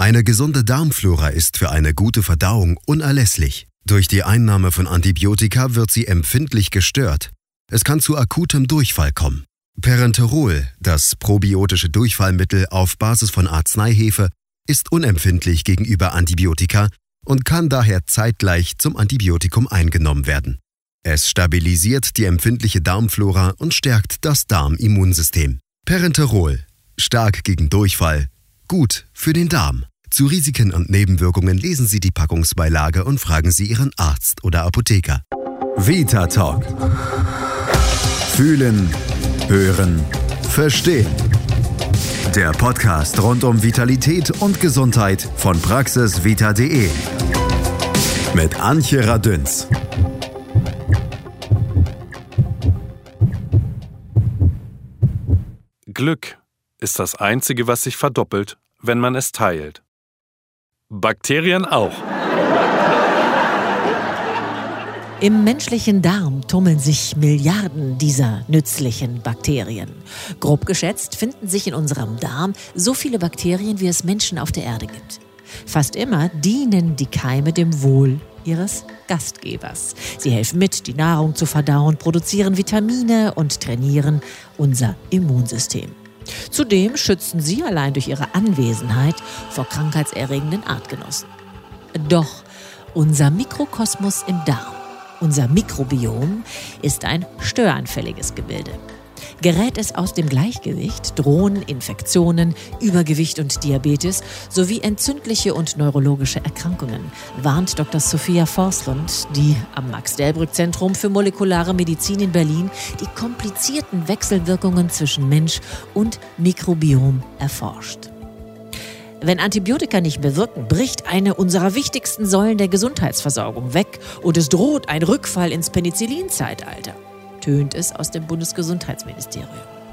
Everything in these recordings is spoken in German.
Eine gesunde Darmflora ist für eine gute Verdauung unerlässlich. Durch die Einnahme von Antibiotika wird sie empfindlich gestört. Es kann zu akutem Durchfall kommen. Parenterol, das probiotische Durchfallmittel auf Basis von Arzneihefe, ist unempfindlich gegenüber Antibiotika und kann daher zeitgleich zum Antibiotikum eingenommen werden. Es stabilisiert die empfindliche Darmflora und stärkt das Darmimmunsystem. Parenterol, stark gegen Durchfall, gut für den Darm. Zu Risiken und Nebenwirkungen lesen Sie die Packungsbeilage und fragen Sie Ihren Arzt oder Apotheker. Vita Talk. Fühlen, hören, verstehen. Der Podcast rund um Vitalität und Gesundheit von praxisvita.de. Mit Antje Radünz. Glück ist das Einzige, was sich verdoppelt, wenn man es teilt. Bakterien auch. Im menschlichen Darm tummeln sich Milliarden dieser nützlichen Bakterien. Grob geschätzt finden sich in unserem Darm so viele Bakterien, wie es Menschen auf der Erde gibt. Fast immer dienen die Keime dem Wohl ihres Gastgebers. Sie helfen mit, die Nahrung zu verdauen, produzieren Vitamine und trainieren unser Immunsystem. Zudem schützen sie allein durch ihre Anwesenheit vor krankheitserregenden Artgenossen. Doch unser Mikrokosmos im Darm, unser Mikrobiom, ist ein störanfälliges Gebilde. Gerät es aus dem Gleichgewicht, drohen Infektionen, Übergewicht und Diabetes sowie entzündliche und neurologische Erkrankungen, warnt Dr. Sophia Forslund, die am Max-Delbrück-Zentrum für molekulare Medizin in Berlin die komplizierten Wechselwirkungen zwischen Mensch und Mikrobiom erforscht. Wenn Antibiotika nicht mehr wirken, bricht eine unserer wichtigsten Säulen der Gesundheitsversorgung weg und es droht ein Rückfall ins Penicillin-Zeitalter, tönt es aus dem Bundesgesundheitsministerium.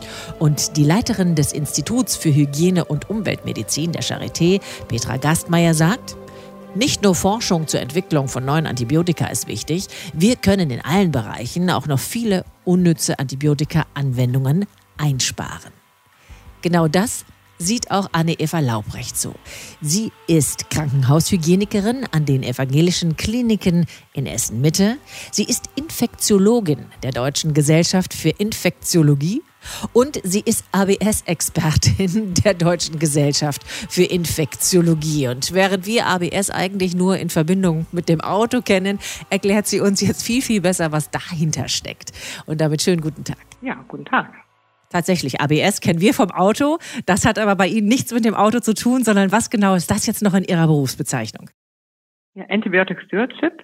Und die Leiterin des Instituts für Hygiene und Umweltmedizin der Charité, Petra Gastmeier, sagt: Nicht nur Forschung zur Entwicklung von neuen Antibiotika ist wichtig, wir können in allen Bereichen auch noch viele unnütze Antibiotika-Anwendungen einsparen. Genau das sieht auch Anne-Eva Laubrecht so. Sie ist Krankenhaushygienikerin an den evangelischen Kliniken in Essen-Mitte. Sie ist Infektiologin der Deutschen Gesellschaft für Infektiologie und sie ist ABS-Expertin der Deutschen Gesellschaft für Infektiologie. Und während wir ABS eigentlich nur in Verbindung mit dem Auto kennen, erklärt sie uns jetzt viel, viel besser, was dahinter steckt. Und damit schönen guten Tag. Ja, guten Tag. Tatsächlich, ABS kennen wir vom Auto. Das hat aber bei Ihnen nichts mit dem Auto zu tun, sondern was genau ist das jetzt noch in Ihrer Berufsbezeichnung? Ja, Antibiotic Stewardship,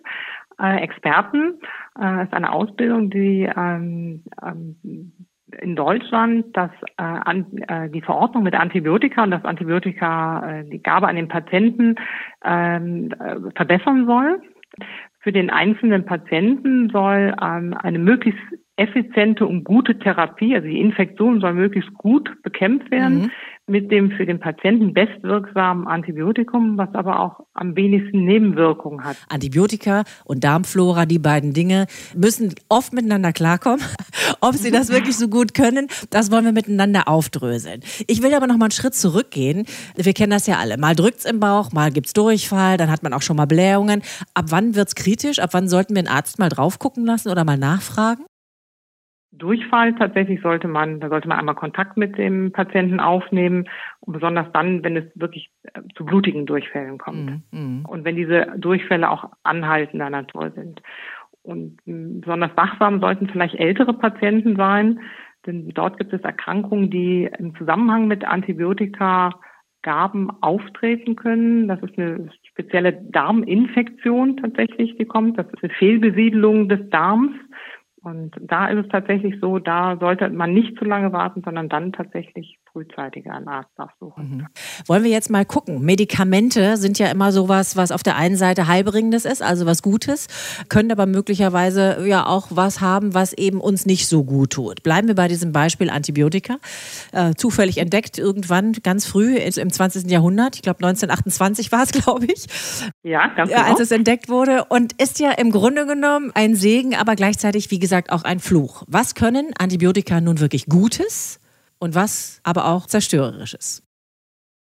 Experten, ist eine Ausbildung, die in Deutschland die Verordnung mit Antibiotika und das Antibiotika, die Gabe an den Patienten verbessern soll. Für den einzelnen Patienten soll eine möglichst effiziente und gute Therapie, also die Infektion soll möglichst gut bekämpft werden mit dem für den Patienten bestwirksamen Antibiotikum, was aber auch am wenigsten Nebenwirkungen hat. Antibiotika und Darmflora, die beiden Dinge, müssen oft miteinander klarkommen. Ob sie das wirklich so gut können, das wollen wir miteinander aufdröseln. Ich will aber noch mal einen Schritt zurückgehen. Wir kennen das ja alle. Mal drückt's im Bauch, mal gibt's Durchfall, dann hat man auch schon mal Blähungen. Ab wann wird's kritisch? Ab wann sollten wir einen Arzt mal drauf gucken lassen oder mal nachfragen? Durchfall tatsächlich sollte man einmal Kontakt mit dem Patienten aufnehmen und besonders dann, wenn es wirklich zu blutigen Durchfällen kommt und wenn diese Durchfälle auch anhaltender Natur sind. Und besonders wachsam sollten vielleicht ältere Patienten sein, denn dort gibt es Erkrankungen, die im Zusammenhang mit Antibiotika-Gaben auftreten können. Das ist eine spezielle Darminfektion tatsächlich, die kommt. Das ist eine Fehlbesiedelung des Darms. Und da ist es tatsächlich so, da sollte man nicht zu lange warten, sondern dann tatsächlich frühzeitig einen Arzt aufsuchen. Wollen wir jetzt mal gucken. Medikamente sind ja immer sowas, was auf der einen Seite Heilbringendes ist, also was Gutes, können aber möglicherweise ja auch was haben, was eben uns nicht so gut tut. Bleiben wir bei diesem Beispiel Antibiotika. Zufällig entdeckt irgendwann ganz früh im 20. Jahrhundert, ich glaube 1928 war es, glaube ich. Ja, ganz genau. Als es entdeckt wurde und ist ja im Grunde genommen ein Segen, aber gleichzeitig, wie gesagt, auch ein Fluch. Was können Antibiotika nun wirklich Gutes und was aber auch Zerstörerisches?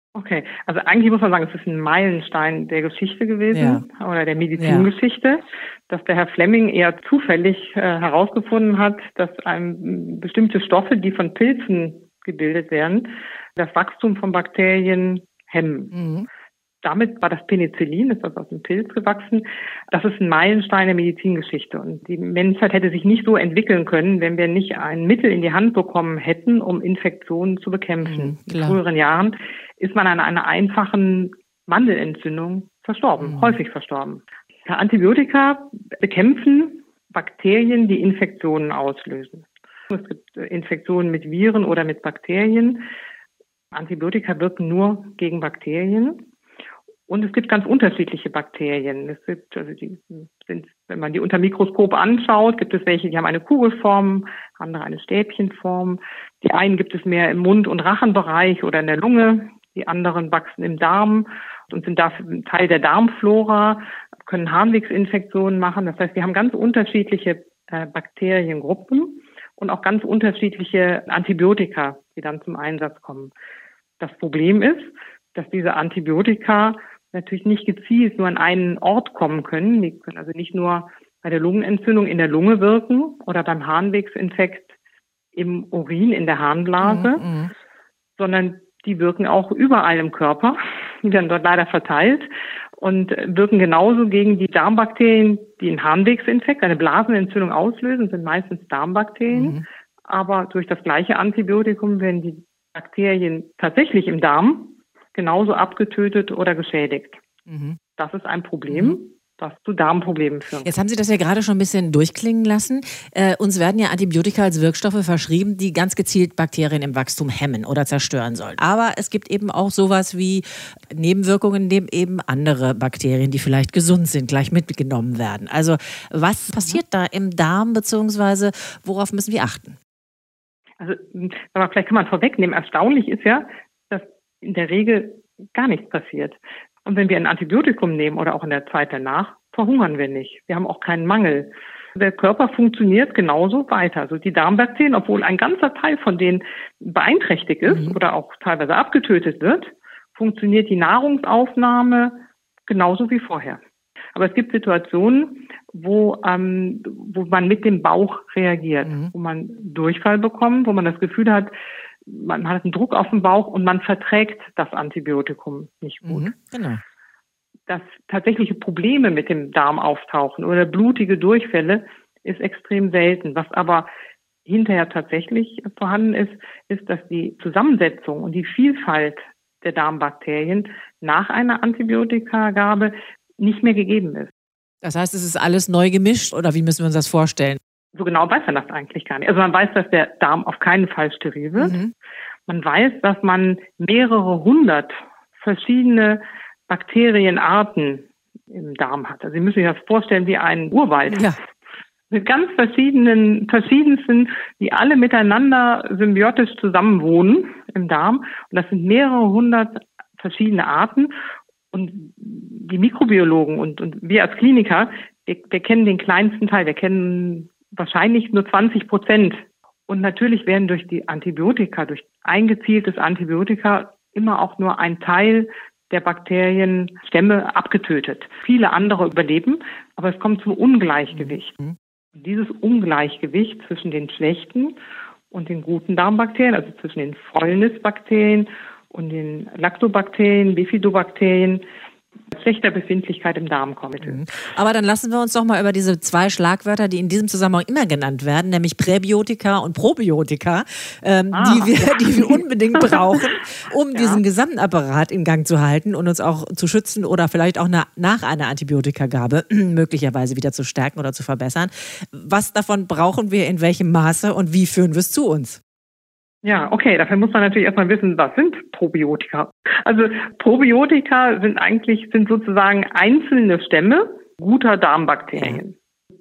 Okay, also eigentlich muss man sagen, es ist ein Meilenstein der Geschichte gewesen oder der Medizingeschichte, dass der Herr Fleming eher zufällig herausgefunden hat, dass bestimmte Stoffe, die von Pilzen gebildet werden, das Wachstum von Bakterien hemmen. Mhm. Damit war das Penicillin, ist das aus dem Pilz gewachsen. Das ist ein Meilenstein der Medizingeschichte. Und die Menschheit hätte sich nicht so entwickeln können, wenn wir nicht ein Mittel in die Hand bekommen hätten, um Infektionen zu bekämpfen. In früheren Jahren ist man an einer einfachen Mandelentzündung verstorben, häufig verstorben. Antibiotika bekämpfen Bakterien, die Infektionen auslösen. Es gibt Infektionen mit Viren oder mit Bakterien. Antibiotika wirken nur gegen Bakterien. Und es gibt ganz unterschiedliche Bakterien. Es gibt, wenn man die unter Mikroskop anschaut, gibt es welche, die haben eine Kugelform, andere eine Stäbchenform. Die einen gibt es mehr im Mund- und Rachenbereich oder in der Lunge. Die anderen wachsen im Darm und sind dafür Teil der Darmflora, können Harnwegsinfektionen machen. Das heißt, wir haben ganz unterschiedliche Bakteriengruppen und auch ganz unterschiedliche Antibiotika, die dann zum Einsatz kommen. Das Problem ist, dass diese Antibiotika natürlich nicht gezielt nur an einen Ort kommen können. Die können also nicht nur bei der Lungenentzündung in der Lunge wirken oder beim Harnwegsinfekt im Urin, in der Harnblase, sondern die wirken auch überall im Körper. Die werden dort leider verteilt und wirken genauso gegen die Darmbakterien, die einen Harnwegsinfekt, eine Blasenentzündung auslösen, sind meistens Darmbakterien. Aber durch das gleiche Antibiotikum werden die Bakterien tatsächlich im Darm genauso abgetötet oder geschädigt. Das ist ein Problem, das zu Darmproblemen führt. Jetzt haben Sie das ja gerade schon ein bisschen durchklingen lassen. Uns werden ja Antibiotika als Wirkstoffe verschrieben, die ganz gezielt Bakterien im Wachstum hemmen oder zerstören sollen. Aber es gibt eben auch sowas wie Nebenwirkungen, in denen eben andere Bakterien, die vielleicht gesund sind, gleich mitgenommen werden. Also was passiert da im Darm, beziehungsweise worauf müssen wir achten? Also, aber vielleicht kann man vorwegnehmen, erstaunlich ist ja, dass in der Regel gar nichts passiert. Und wenn wir ein Antibiotikum nehmen oder auch in der Zeit danach, verhungern wir nicht. Wir haben auch keinen Mangel. Der Körper funktioniert genauso weiter. Also die Darmbakterien, obwohl ein ganzer Teil von denen beeinträchtigt ist oder auch teilweise abgetötet wird, funktioniert die Nahrungsaufnahme genauso wie vorher. Aber es gibt Situationen, wo man mit dem Bauch reagiert, wo man Durchfall bekommt, wo man das Gefühl hat, man hat einen Druck auf dem Bauch und man verträgt das Antibiotikum nicht gut. Genau. Dass tatsächliche Probleme mit dem Darm auftauchen oder blutige Durchfälle ist extrem selten. Was aber hinterher tatsächlich vorhanden ist, dass die Zusammensetzung und die Vielfalt der Darmbakterien nach einer Antibiotikagabe nicht mehr gegeben ist. Das heißt, es ist alles neu gemischt oder wie müssen wir uns das vorstellen? So genau weiß man das eigentlich gar nicht. Also man weiß, dass der Darm auf keinen Fall steril wird. Man weiß, dass man mehrere hundert verschiedene Bakterienarten im Darm hat. Also Sie müssen sich das vorstellen wie ein Urwald. Ja. Mit ganz verschiedensten, die alle miteinander symbiotisch zusammenwohnen im Darm. Und das sind mehrere hundert verschiedene Arten. Und die Mikrobiologen und wir als Kliniker, wir kennen den kleinsten Teil. Wir kennen wahrscheinlich nur 20%. Und natürlich werden durch die Antibiotika, durch eingezieltes Antibiotika immer auch nur ein Teil der Bakterienstämme abgetötet. Viele andere überleben, aber es kommt zum Ungleichgewicht. Dieses Ungleichgewicht zwischen den schlechten und den guten Darmbakterien, also zwischen den Fäulnisbakterien und den Lactobakterien, Bifidobakterien, schlechter Befindlichkeit im Darm kommt. Aber dann lassen wir uns doch mal über diese zwei Schlagwörter, die in diesem Zusammenhang immer genannt werden, nämlich Präbiotika und Probiotika, die wir unbedingt brauchen, um diesen gesamten Apparat in Gang zu halten und uns auch zu schützen oder vielleicht auch nach einer Antibiotikagabe möglicherweise wieder zu stärken oder zu verbessern. Was davon brauchen wir in welchem Maße und wie führen wir es zu uns? Ja, okay, dafür muss man natürlich erstmal wissen, was sind Probiotika? Also Probiotika sind sozusagen einzelne Stämme guter Darmbakterien.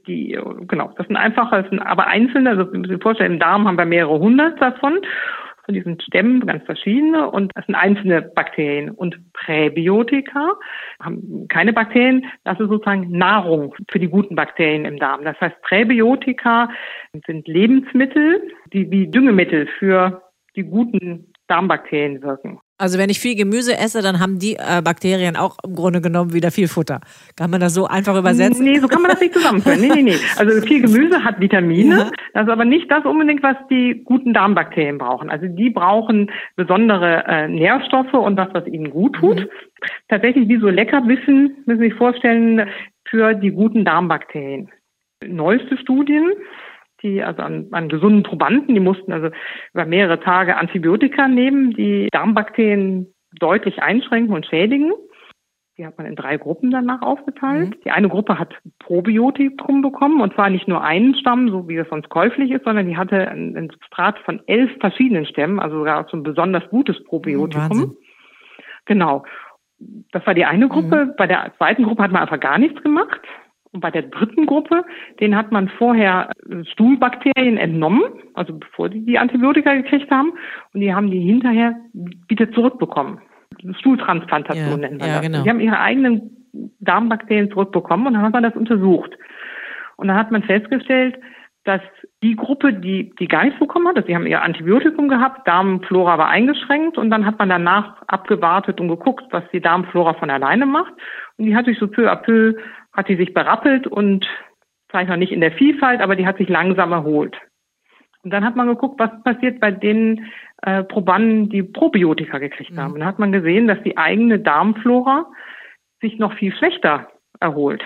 Das sind aber einzelne, also Sie müssen sich vorstellen, im Darm haben wir mehrere hundert davon, von diesen Stämmen, ganz verschiedene, und das sind einzelne Bakterien. Und Präbiotika haben keine Bakterien, das ist sozusagen Nahrung für die guten Bakterien im Darm. Das heißt, Präbiotika sind Lebensmittel, die wie Düngemittel für die guten Darmbakterien wirken. Also wenn ich viel Gemüse esse, dann haben die Bakterien auch im Grunde genommen wieder viel Futter. Kann man das so einfach übersetzen? Nee, so kann man das nicht zusammenführen. Nee. Also viel Gemüse hat Vitamine. Ja. Das ist aber nicht das unbedingt, was die guten Darmbakterien brauchen. Also die brauchen besondere Nährstoffe und das, was ihnen gut tut. Tatsächlich wie so Leckerbissen, müssen Sie sich vorstellen, für die guten Darmbakterien. Neueste Studien, die also an gesunden Probanden, die mussten also über mehrere Tage Antibiotika nehmen, die Darmbakterien deutlich einschränken und schädigen. Die hat man in 3 Gruppen danach aufgeteilt. Die eine Gruppe hat Probiotikum bekommen, und zwar nicht nur einen Stamm, so wie es sonst käuflich ist, sondern die hatte ein Substrat von 11 verschiedenen Stämmen, also sogar so ein besonders gutes Probiotikum. Wahnsinn. Genau. Das war die eine Gruppe. Bei der zweiten Gruppe hat man einfach gar nichts gemacht. Und bei der dritten Gruppe, denen hat man vorher Stuhlbakterien entnommen, also bevor die Antibiotika gekriegt haben, und die haben die hinterher wieder zurückbekommen. Stuhltransplantation nennen wir das. Genau. Die haben ihre eigenen Darmbakterien zurückbekommen, und dann hat man das untersucht. Und dann hat man festgestellt, dass die Gruppe, die gar nichts bekommen hat, also die haben ihr Antibiotikum gehabt, Darmflora war eingeschränkt, und dann hat man danach abgewartet und geguckt, was die Darmflora von alleine macht. Und die hat sich so peu à peu hat die sich berappelt und vielleicht noch nicht in der Vielfalt, aber die hat sich langsam erholt. Und dann hat man geguckt, was passiert bei den Probanden, die Probiotika gekriegt haben. Und dann hat man gesehen, dass die eigene Darmflora sich noch viel schlechter erholt.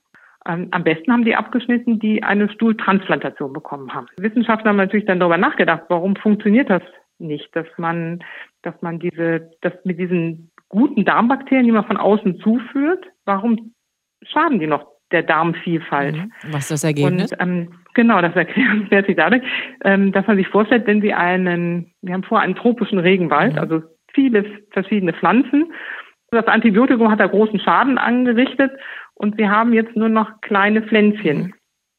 Am besten haben die abgeschnitten, die eine Stuhltransplantation bekommen haben. Wissenschaftler haben natürlich dann darüber nachgedacht, warum funktioniert das nicht, dass man das mit diesen guten Darmbakterien, die man von außen zuführt, warum schaden die noch der Darmvielfalt? Was ist das Ergebnis? Und, genau, das erklärt sich dadurch, dass man sich vorstellt, wenn Sie wir haben vorher einen tropischen Regenwald, also viele verschiedene Pflanzen. Das Antibiotikum hat da großen Schaden angerichtet, und wir haben jetzt nur noch kleine Pflänzchen.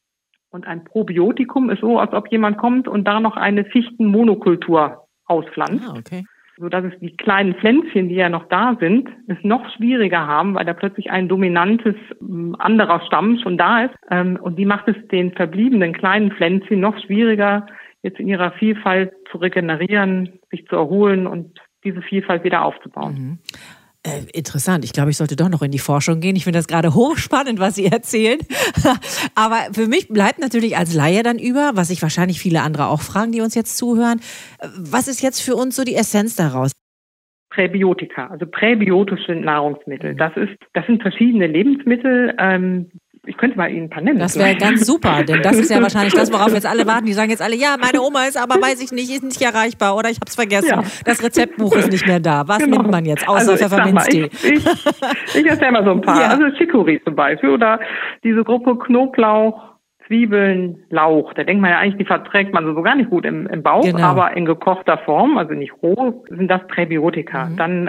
Und ein Probiotikum ist so, als ob jemand kommt und da noch eine Fichtenmonokultur auspflanzt. Okay. Sodass es die kleinen Pflänzchen, die ja noch da sind, es noch schwieriger haben, weil da plötzlich ein dominantes anderer Stamm schon da ist. Und die macht es den verbliebenen kleinen Pflänzchen noch schwieriger, jetzt in ihrer Vielfalt zu regenerieren, sich zu erholen und diese Vielfalt wieder aufzubauen. Interessant. Ich glaube, ich sollte doch noch in die Forschung gehen. Ich finde das gerade hochspannend, was Sie erzählen. Aber für mich bleibt natürlich als Laie dann über, was sich wahrscheinlich viele andere auch fragen, die uns jetzt zuhören. Was ist jetzt für uns so die Essenz daraus? Präbiotika, also präbiotische Nahrungsmittel. Das sind verschiedene Lebensmittel. Ich könnte mal Ihnen ein paar nennen. Das wäre ganz super, denn das ist ja wahrscheinlich das, worauf jetzt alle warten. Die sagen jetzt alle, ja, meine Oma ist aber, weiß ich nicht, ist nicht erreichbar oder ich habe es vergessen. Ja. Das Rezeptbuch ist nicht mehr da. Was nimmt man jetzt außer Pfefferminztee? Ich erzähle mal so ein paar. Ja. Also Chicorée zum Beispiel oder diese Gruppe Knoblauch, Zwiebeln, Lauch. Da denkt man ja eigentlich, die verträgt man so gar nicht gut im Bauch, aber in gekochter Form, also nicht roh, sind das Präbiotika. Dann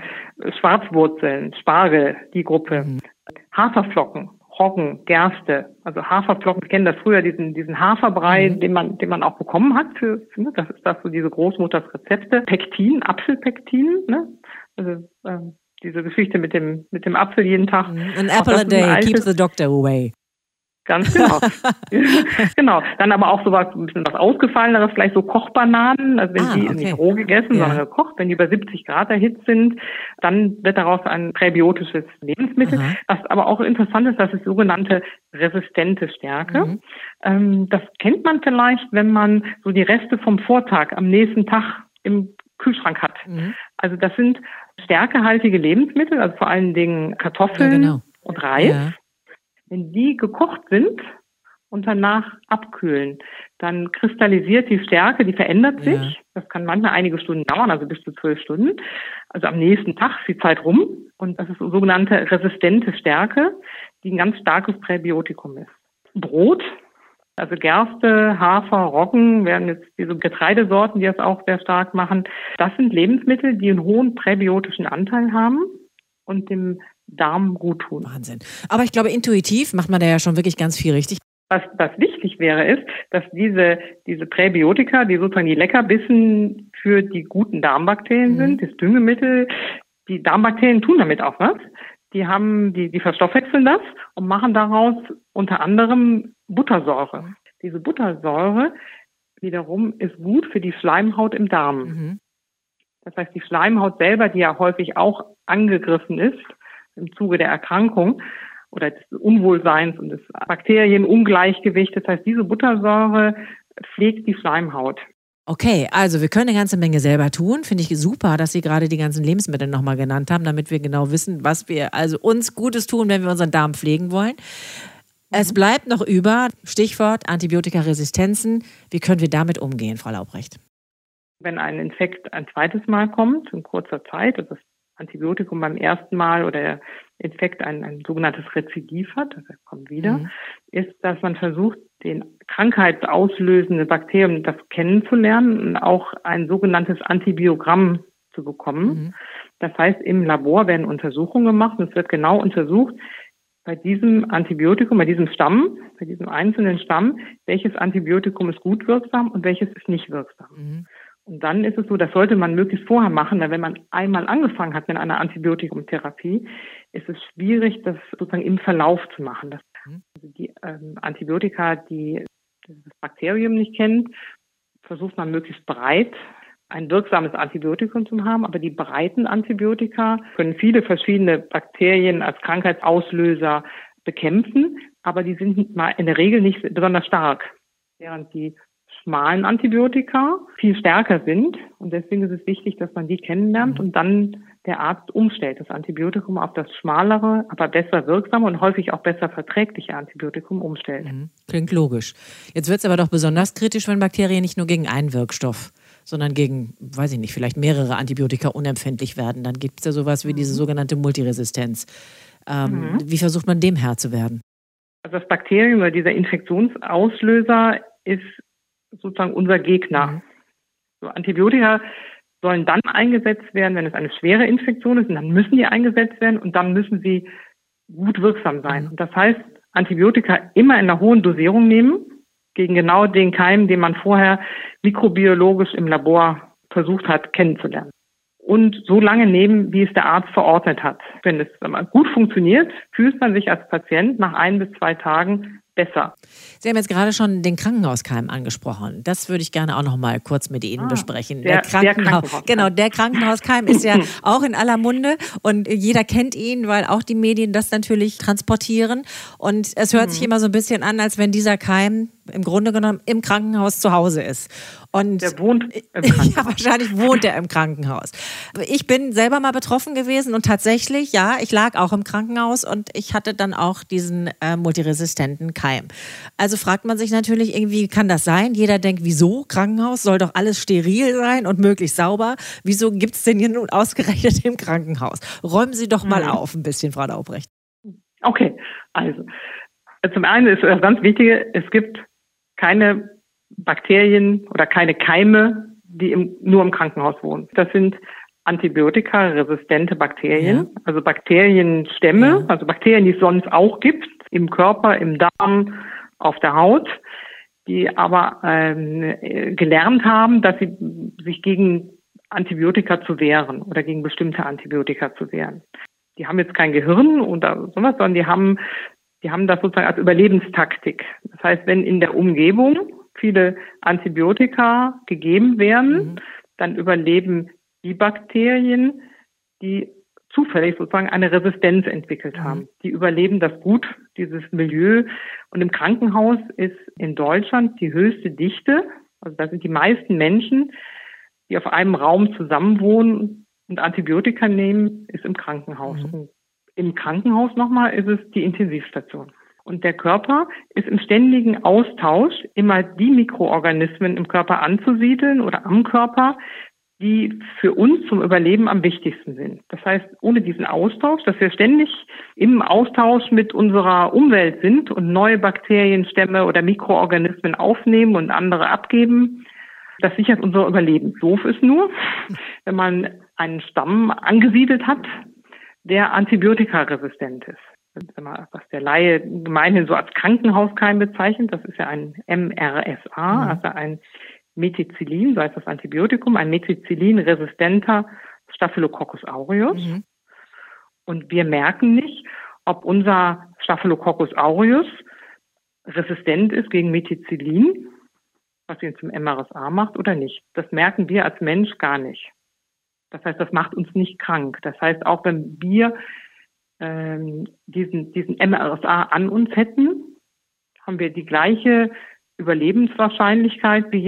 Schwarzwurzeln, Spargel, die Gruppe. Haferflocken, Roggen, Gerste, also Haferflocken, wir kennen das früher, diesen Haferbrei, den man auch bekommen hat das ist das so diese Großmutters Rezepte. Pektin, Apfelpektin, ne? Also diese Geschichte mit dem Apfel jeden Tag. An apple a day keeps the doctor away. Ganz genau. Genau. Dann aber auch ein bisschen was Ausgefalleneres, vielleicht so Kochbananen, also wenn die nicht roh gegessen, sondern gekocht, wenn die über 70 Grad erhitzt sind, dann wird daraus ein präbiotisches Lebensmittel. Was aber auch interessant ist, das ist sogenannte resistente Stärke. Das kennt man vielleicht, wenn man so die Reste vom Vortag am nächsten Tag im Kühlschrank hat. Also das sind stärkehaltige Lebensmittel, also vor allen Dingen Kartoffeln und Reis. Ja. Wenn die gekocht sind und danach abkühlen, dann kristallisiert die Stärke, die verändert sich. Ja. Das kann manchmal einige Stunden dauern, also bis zu 12 Stunden. Also am nächsten Tag ist die Zeit rum. Und das ist sogenannte resistente Stärke, die ein ganz starkes Präbiotikum ist. Brot, also Gerste, Hafer, Roggen, wären jetzt diese Getreidesorten, die das auch sehr stark machen. Das sind Lebensmittel, die einen hohen präbiotischen Anteil haben und dem Darm gut tun. Wahnsinn. Aber ich glaube, intuitiv macht man da ja schon wirklich ganz viel richtig. Was wichtig wäre, ist, dass diese Präbiotika, die sozusagen die Leckerbissen für die guten Darmbakterien sind, das Düngemittel, die Darmbakterien tun damit auch was. Die verstoffwechseln das und machen daraus unter anderem Buttersäure. Diese Buttersäure wiederum ist gut für die Schleimhaut im Darm. Das heißt, die Schleimhaut selber, die ja häufig auch angegriffen ist im Zuge der Erkrankung oder des Unwohlseins und des Bakterienungleichgewichts, das heißt, diese Buttersäure pflegt die Schleimhaut. Okay, also wir können eine ganze Menge selber tun. Finde ich super, dass Sie gerade die ganzen Lebensmittel nochmal genannt haben, damit wir genau wissen, was wir also uns Gutes tun, wenn wir unseren Darm pflegen wollen. Es bleibt noch über, Stichwort Antibiotikaresistenzen. Wie können wir damit umgehen, Frau Laubrecht? Wenn ein Infekt ein zweites Mal kommt, in kurzer Zeit, also das Antibiotikum beim ersten Mal oder der Infekt ein sogenanntes Rezidiv hat, also er kommt wieder, ist, dass man versucht, den krankheitsauslösenden Bakterium das kennenzulernen und auch ein sogenanntes Antibiogramm zu bekommen. Das heißt, im Labor werden Untersuchungen gemacht und es wird genau untersucht, bei diesem Antibiotikum, bei diesem Stamm, bei diesem einzelnen Stamm, welches Antibiotikum ist gut wirksam und welches ist nicht wirksam. Und dann ist es so, das sollte man möglichst vorher machen, denn wenn man einmal angefangen hat mit einer Antibiotikumtherapie, ist es schwierig, das sozusagen im Verlauf zu machen. Also die Antibiotika, die das Bakterium nicht kennt, versucht man möglichst breit ein wirksames Antibiotikum zu haben, aber die breiten Antibiotika können viele verschiedene Bakterien als Krankheitsauslöser bekämpfen, aber die sind in der Regel nicht besonders stark, während die schmalen Antibiotika viel stärker sind und deswegen ist es wichtig, dass man die kennenlernt und dann der Arzt umstellt, das Antibiotikum auf das schmalere, aber besser wirksame und häufig auch besser verträgliche Antibiotikum umstellt. Klingt logisch. Jetzt wird es aber doch besonders kritisch, wenn Bakterien nicht nur gegen einen Wirkstoff, sondern gegen, weiß ich nicht, vielleicht mehrere Antibiotika unempfindlich werden. Dann gibt es ja sowas wie diese sogenannte Multiresistenz. Wie versucht man dem Herr zu werden? Also das Bakterium oder dieser Infektionsauslöser ist sozusagen unser Gegner. So, Antibiotika sollen dann eingesetzt werden, wenn es eine schwere Infektion ist, und dann müssen die eingesetzt werden und dann müssen sie gut wirksam sein. Und das heißt, Antibiotika immer in einer hohen Dosierung nehmen, gegen genau den Keim, den man vorher mikrobiologisch im Labor versucht hat kennenzulernen. Und so lange nehmen, wie es der Arzt verordnet hat. Wenn es gut funktioniert, fühlt man sich als Patient nach 1 bis 2 Tagen besser. Sie haben jetzt gerade schon den Krankenhauskeim angesprochen. Das würde ich gerne auch noch mal kurz mit Ihnen besprechen. Der Krankenhauskeim. Genau, der Krankenhauskeim ist ja auch in aller Munde und jeder kennt ihn, weil auch die Medien das natürlich transportieren. Und es hört sich immer so ein bisschen an, als wenn dieser Keim im Grunde genommen im Krankenhaus zu Hause ist. Und der wohnt im Krankenhaus. Ja, wahrscheinlich wohnt er im Krankenhaus. Ich bin selber mal betroffen gewesen und tatsächlich, ja, ich lag auch im Krankenhaus und ich hatte dann auch diesen multiresistenten Keim. Also fragt man sich natürlich irgendwie, kann das sein? Jeder denkt, wieso? Krankenhaus soll doch alles steril sein und möglichst sauber. Wieso gibt es denn hier nun ausgerechnet im Krankenhaus? Räumen Sie doch mal auf ein bisschen, Frau Laubrecht. Okay, also zum einen ist das ganz Wichtige, es gibt keine Bakterien oder keine Keime, die nur im Krankenhaus wohnen. Das sind antibiotikaresistente Bakterien, also Bakterienstämme, also Bakterien, die es sonst auch gibt, im Körper, im Darm, auf der Haut, die aber gelernt haben, dass sie sich gegen Antibiotika zu wehren oder gegen bestimmte Antibiotika zu wehren. Die haben jetzt kein Gehirn oder sowas, sondern die haben das sozusagen als Überlebenstaktik. Das heißt, wenn in der Umgebung viele Antibiotika gegeben werden, dann überleben die Bakterien, die zufällig sozusagen eine Resistenz entwickelt haben. Die überleben das gut, dieses Milieu. Und im Krankenhaus ist in Deutschland die höchste Dichte, also da sind die meisten Menschen, die auf einem Raum zusammenwohnen und Antibiotika nehmen, ist im Krankenhaus. Und im Krankenhaus nochmal ist es die Intensivstation. Und der Körper ist im ständigen Austausch, immer die Mikroorganismen im Körper anzusiedeln oder am Körper, die für uns zum Überleben am wichtigsten sind. Das heißt, ohne diesen Austausch, dass wir ständig im Austausch mit unserer Umwelt sind und neue Bakterienstämme oder Mikroorganismen aufnehmen und andere abgeben, das sichert unser Überleben. Doof ist nur, wenn man einen Stamm angesiedelt hat, der antibiotikaresistent ist. Was der Laie gemeinhin so als Krankenhauskeim bezeichnet, das ist ja ein MRSA, also ein Methicillin, so heißt das Antibiotikum, ein Methicillin-resistenter Staphylococcus aureus. Und wir merken nicht, ob unser Staphylococcus aureus resistent ist gegen Methicillin, was ihn zum MRSA macht oder nicht. Das merken wir als Mensch gar nicht. Das heißt, das macht uns nicht krank. Das heißt, auch wenn wir diesen MRSA an uns hätten, haben wir die gleiche Überlebenswahrscheinlichkeit wie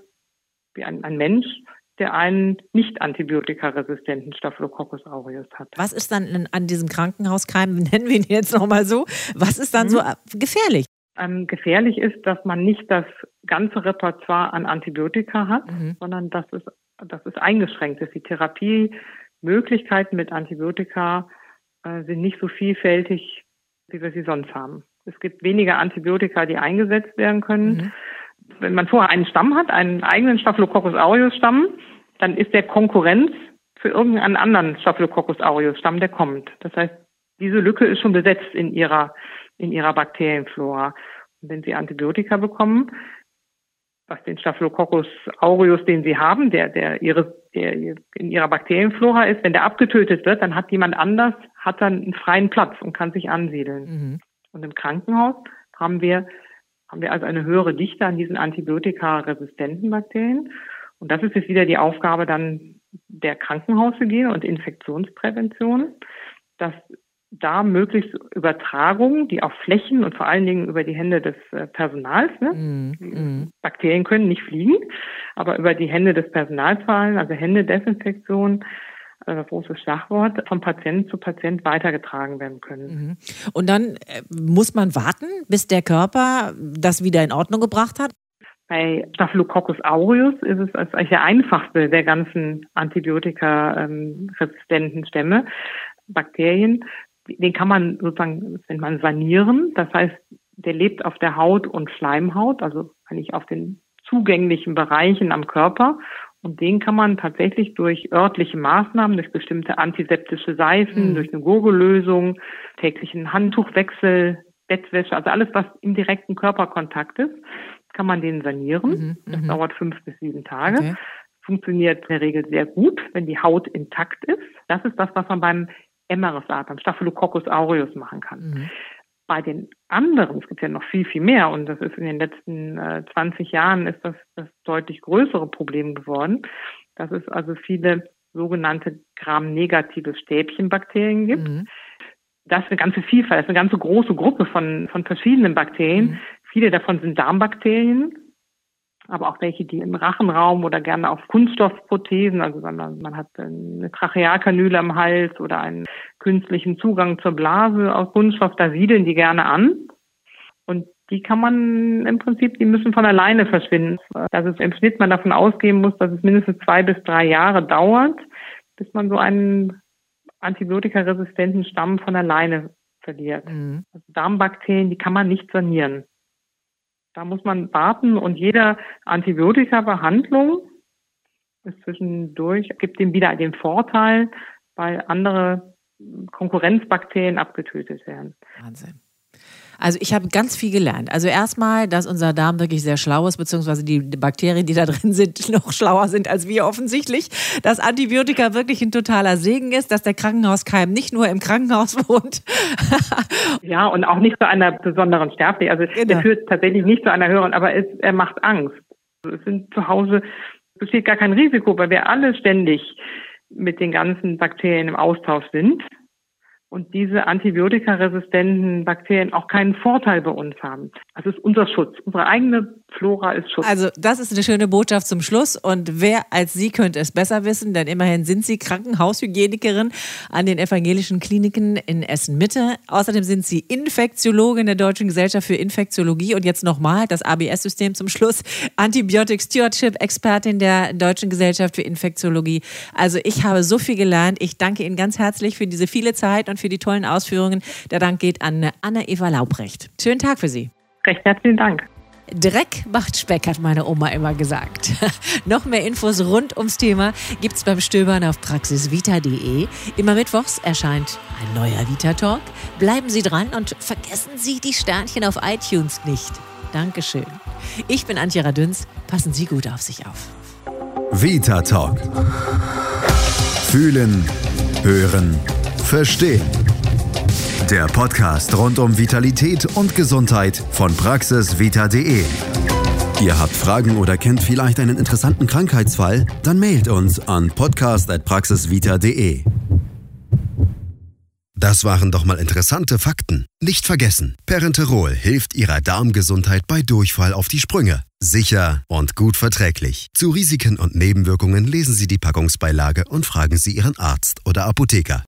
ein Mensch, der einen nicht antibiotikaresistenten Staphylococcus aureus hat. Was ist dann an diesem Krankenhauskeim, nennen wir ihn jetzt nochmal so, was ist dann so gefährlich? Gefährlich ist, dass man nicht das ganze Repertoire an Antibiotika hat, sondern dass es eingeschränkt ist. Die Therapiemöglichkeiten mit Antibiotika sind nicht so vielfältig, wie wir sie sonst haben. Es gibt weniger Antibiotika, die eingesetzt werden können. Wenn man vorher einen Stamm hat, einen eigenen Staphylococcus aureus Stamm, dann ist der Konkurrenz für irgendeinen anderen Staphylococcus aureus Stamm, der kommt. Das heißt, diese Lücke ist schon besetzt in ihrer Bakterienflora. Und wenn Sie Antibiotika bekommen, was den Staphylococcus aureus, den Sie haben, der in Ihrer Bakterienflora ist, wenn der abgetötet wird, dann hat jemand anders, dann einen freien Platz und kann sich ansiedeln. Und im Krankenhaus haben wir also eine höhere Dichte an diesen antibiotikaresistenten Bakterien. Und das ist jetzt wieder die Aufgabe dann der Krankenhaushygiene und Infektionsprävention, dass da möglichst Übertragungen, die auf Flächen und vor allen Dingen über die Hände des Personals, Bakterien können nicht fliegen, aber über die Hände des Personals fallen, also Händedesinfektion, also großes Schlagwort, von Patient zu Patient weitergetragen werden können. Und dann muss man warten, bis der Körper das wieder in Ordnung gebracht hat? Bei Staphylococcus aureus ist es eigentlich der einfachste der ganzen antibiotikaresistenten Stämme, Bakterien. Den kann man sozusagen, wenn man sanieren, das heißt, der lebt auf der Haut und Schleimhaut, also eigentlich auf den zugänglichen Bereichen am Körper. Und den kann man tatsächlich durch örtliche Maßnahmen, durch bestimmte antiseptische Seifen, durch eine Gurgellösung, täglichen Handtuchwechsel, Bettwäsche, also alles, was im direkten Körperkontakt ist, kann man den sanieren. Das dauert 5 bis 7 Tage. Okay. Funktioniert in der Regel sehr gut, wenn die Haut intakt ist. Das ist das, was man beim MRSA, beim Staphylococcus aureus machen kann. Bei den anderen, es gibt ja noch viel, viel mehr, und das ist in den letzten 20 Jahren ist das deutlich größere Problem geworden, dass es also viele sogenannte Gram-negative Stäbchenbakterien gibt. Das ist eine ganze Vielfalt, das ist eine ganze große Gruppe von verschiedenen Bakterien. Viele davon sind Darmbakterien, aber auch welche, die im Rachenraum oder gerne auf Kunststoffprothesen, also man hat eine Trachealkanüle am Hals oder einen künstlichen Zugang zur Blase aus Kunststoff, da siedeln die gerne an. Und die kann man im Prinzip, die müssen von alleine verschwinden. Dass es im Schnitt man davon ausgehen muss, dass es mindestens 2 bis 3 Jahre dauert, bis man so einen antibiotikaresistenten Stamm von alleine verliert. Also Darmbakterien, die kann man nicht sanieren. Da muss man warten, und jede Antibiotika-Behandlung ist zwischendurch, gibt dem wieder den Vorteil, weil andere Konkurrenzbakterien abgetötet werden. Wahnsinn. Also ich habe ganz viel gelernt. Also erstmal, dass unser Darm wirklich sehr schlau ist, beziehungsweise die Bakterien, die da drin sind, noch schlauer sind als wir offensichtlich. Dass Antibiotika wirklich ein totaler Segen ist, dass der Krankenhauskeim nicht nur im Krankenhaus wohnt. Ja, und auch nicht zu einer besonderen Sterblichkeit. Also genau. Der führt tatsächlich nicht zu einer höheren, aber er macht Angst. Also es sind zu Hause, besteht gar kein Risiko, weil wir alle ständig mit den ganzen Bakterien im Austausch sind. Und diese antibiotikaresistenten Bakterien auch keinen Vorteil bei uns haben. Das ist unser Schutz. Unsere eigene Flora ist Schutz. Also das ist eine schöne Botschaft zum Schluss. Und wer als Sie könnte es besser wissen, denn immerhin sind Sie Krankenhaushygienikerin an den evangelischen Kliniken in Essen-Mitte. Außerdem sind Sie Infektiologin der Deutschen Gesellschaft für Infektiologie. Und jetzt nochmal das ABS-System zum Schluss. Antibiotic Stewardship-Expertin der Deutschen Gesellschaft für Infektiologie. Also ich habe so viel gelernt. Ich danke Ihnen ganz herzlich für diese viele Zeit und für die tollen Ausführungen. Der Dank geht an Anna-Eva Laubrecht. Schönen Tag für Sie. Recht herzlichen Dank. Dreck macht Speck, hat meine Oma immer gesagt. Noch mehr Infos rund ums Thema gibt's beim Stöbern auf praxisvita.de. Immer mittwochs erscheint ein neuer Vita-Talk. Bleiben Sie dran und vergessen Sie die Sternchen auf iTunes nicht. Dankeschön. Ich bin Antje Radünz. Passen Sie gut auf sich auf. Vita-Talk. Fühlen, hören, verstehen. Der Podcast rund um Vitalität und Gesundheit von praxisvita.de. Ihr habt Fragen oder kennt vielleicht einen interessanten Krankheitsfall? Dann mailt uns an podcast@praxisvita.de. Das waren doch mal interessante Fakten. Nicht vergessen, Parenterol hilft Ihrer Darmgesundheit bei Durchfall auf die Sprünge. Sicher und gut verträglich. Zu Risiken und Nebenwirkungen lesen Sie die Packungsbeilage und fragen Sie Ihren Arzt oder Apotheker.